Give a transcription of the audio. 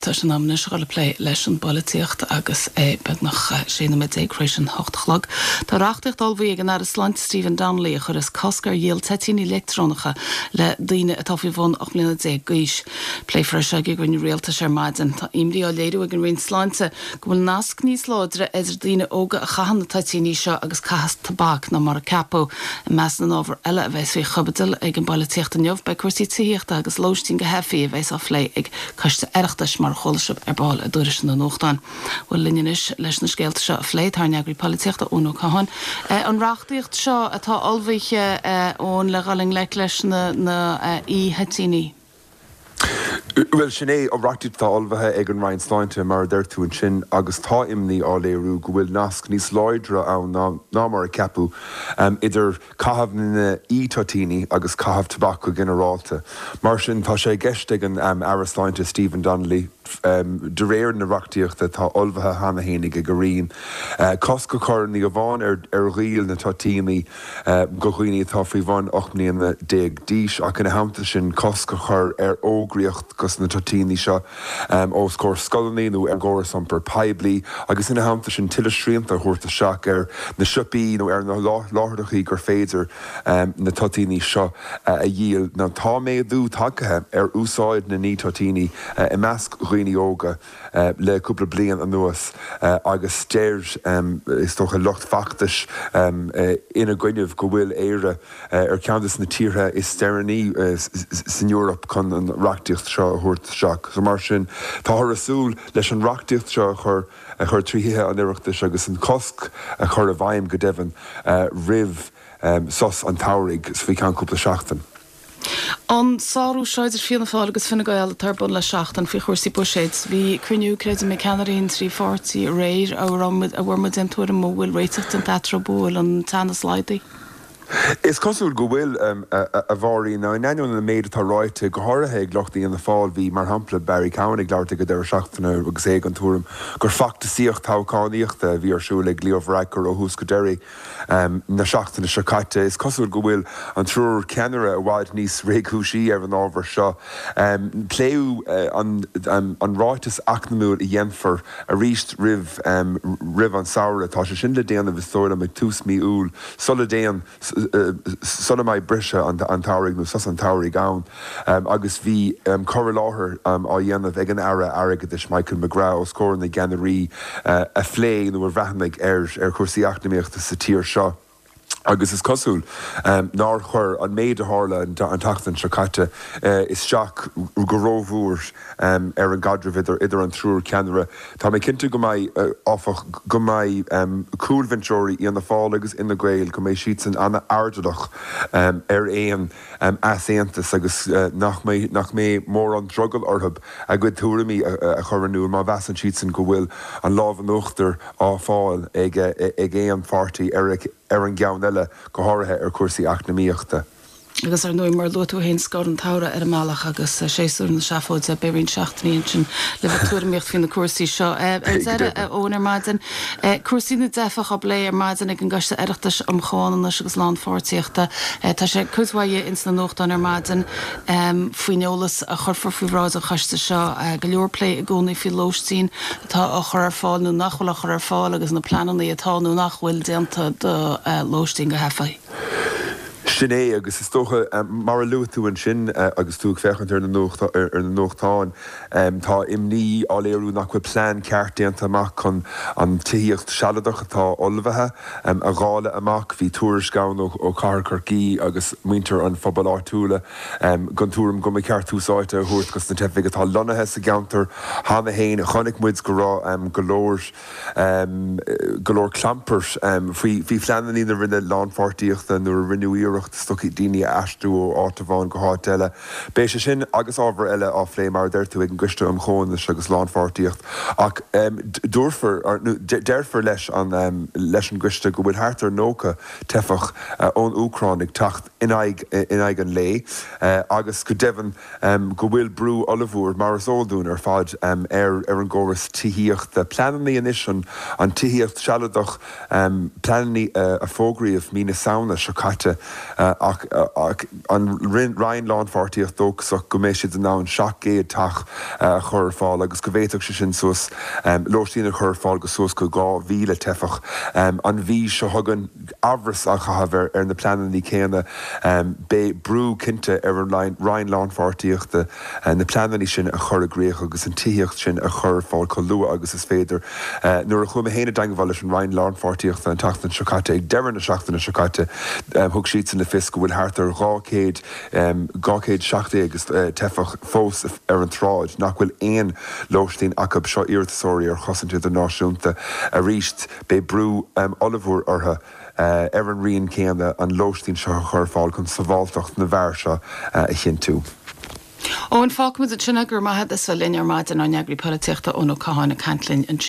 tá sin amna se le lé leis an bolíocht agus be nach séna me décréisian hochtlag. Tá rachtacht albhí an ar Slant Stephen Donnelly chur is coscar díal tetíí electrónacha le daine a tofií bhn 8 mlína dé gaiis pléifar se gon réalta sé maidin. Tá imrí á léirú ag an rion slánte go bhfuil nasc níos láidre idir daine óga a chahanna tetíí seo agus cahas tabbac na mar a capó a meas an ábhar eile a bheits fé chubadil ag an bolíocht an jobh be cuasí tíocht agus lóistín go hefií a bheits á lé ag chuiste airachtas mar cholasib ar báil a dúris na nóchtán. Bhfuil linneis leis na scéalta seo a phléid tar neagraí políochta ónú cahan. An rachtaíocht seo atá almhaithe ón le galing le leis na í hetíní. Well, sinné ó rachtaíocht tá almhaithe ag an Ryan Sláinte mar d'irtú an sin agus tá imní á léirú go bhfuil nasc níos láidre ann ná mar a capú idir cahabh na ítátíní agus cahabh tabbac generalta. Mar sin tá sé gceist ag an Ara Sláinte Stephen Donnelly de réir na rachtaíochta tá almhaithe hana hénig ag gorín. Cos go chuirní go bháin ar riil na tátíní go chuoine tá faoi bhain 8 mlíana déag díos ach ina hampta sin cos go chur ar ógriacht gus na tátíní seo ó scór scolaníú ar ggóir sampur peblií agus ina hampta sin tiile sríanta thuirta seach ar na sipaí nó ar na láthdachaí gur féidir na tátíní seo a díal na tá méadú takeithe ar úsáid na ní tátíní i measc roioine óga le cúpla bliain an nuas agus stéir is tócha lucht factais ina gcuineh go bhfuil éire ar ceantas na títhe is steraní san Eorop chun an rachtaíocht seo a thuirt seach. So mar sin tá rasúil leis an rachtaíocht seo chur tríthe an iireachtas agus an cosc a chur a bhaim go deimhin rih sos an tairigh sa bhí ceann cúpla seachtain. An sáú seidir fianna fáil agus finna gail tarbun le seachtain fi chuirsaí buséid, hí cruniú creid me ceanarín 340 réir a bhharmid an túair mó bhfuil réiteach an teatra búil an tanas leidaí. Is cosúil go bhfuil a bhharí ná naún na méid atá ráite go háirithe ag lochtaí an na fáil bhí mar hampla Barry Cowan ag leirta go deir seachtainna agus é an túm gur factaíocht tácáíochta bhí arsúla ag líomhreicir ó hús go deirí na seachtainna secaite. Is cosúil go bhfuil an trúr ceanara a bhhaid níos réithúsí ar an ábhar seo. Pléú an ráitas acnamúil i dhéanfar a ríist rih an saoire tá sé sin le déanana bhtóir am ag tús mí úl sola déan sola mai brise an tairigh nó sos an tairigh ann agus bhí chora láthair á dhéanamh ag an ara airgeadis Michael McGrath ó scóir na geanarí a phlé nó ar bheithnaigh ar chuirsaí acnamíochta sa tír seo. Agus is cosúil ná chur an méid a hála an tachtain secaite is seach go rómhúir ar an gadrah idir an trúr ceanara. Tá mé cinnte go mbeidh áfach go mbeidh cúlventóirí í an na fáil agus ina Gael go mbeidh siad san anna ardalach ar éon aséantas agus nach mé mór an drogad orthab a go túramí a choranú má bheas an siad san go bhfuil an lábh an uachtar á fáil ag éon fartaí ar an gceann eile go háirithe ar cuasaí acnamíochta. Agus ar nuair mar luú hén scór an tára ar amálach agus séú na seafóid a beirn seachtaíon sin le túirimíocht fin na cuasaí seo. Ónar maidin cuasaí na defach a lé ar maidin ag an gasta aireachtas am cháánna agus lán fáirtíochta. Tá sé chuidhaide ins na nóchtán ar maidin faoineolalas a churfar faoiráid a chaiste seo go leorlé a gcónaí fi lóistín tá a chur ar fáil nó nachhfuil a chur ar fáil agus na plananaí atáú nachhfuil déanta do lóistín go hefaí. Sinné agus is tócha mar luú an sin agus tú fechan ar na nóchtáin tá imní á léirú nach chuil plán cearttéanta amach chun an tííocht seadach atá olmhathe a gála amach hí túris gan ó carcarcí agus muinter an fphobal áitiúla gan túm go mé ceartúsáite a thuirt gus na tefiigh atá lonathe sa gantar hána héin a chonig muid go rá golóir clampers fhí fleanaí na rinne lánfortíochta nó rinneíireacht stocí daoine eistú ó átabháin go háteile. Béis sé sin agus ábhar eile á phlé mar deirtú ag an gcuiste am chóin agus lánfortíocht ach deirfar leis an gcuiste go bhfuil hátar nócha tefach ón Ucráinnig tacht in aig an lé agus go deimhin go bhfuil brú olivúr mar is ódún ar fad ar an ggóras tííocht plananaí inis an tííocht seadach plananaí a fógraíomh mína saona secaite an Ryan Lawn Fortíocht dógus go mééis siad an ná an seaacé tach chur fáil agus go bhéach se sin sus lótíína chur fáil go sus go gá bhíle tefach an bhí se thugan abras a chahabhar ar na planan í céine bé brú cinnte ar an Ryan Lawn Fortíochta na planan sin a chur agréoch agus an tíocht sin a chur fáil cho lua agus is féidir nuair a chum a héine dainghil leis an Ryan Lawn Fortíochta an tatan seáte ag dearan na seachtainna seáte thug siad in na fis go bhfuil hátar gácéad 16 agus tefach fós ar an tráid nach bhfuil éon lóistín acab seo iartasóirí ar chosann idir náisiúnta a ríist bé brú olivúr ortha ar an rion céanna an lóistín seo chur fáil chun sa bháilteacht na bhar seo a chin tú. Ó an fág mu a sinna gur maithe is bheith linear maid an neagraí políochta ón ó cááinna cantlinn an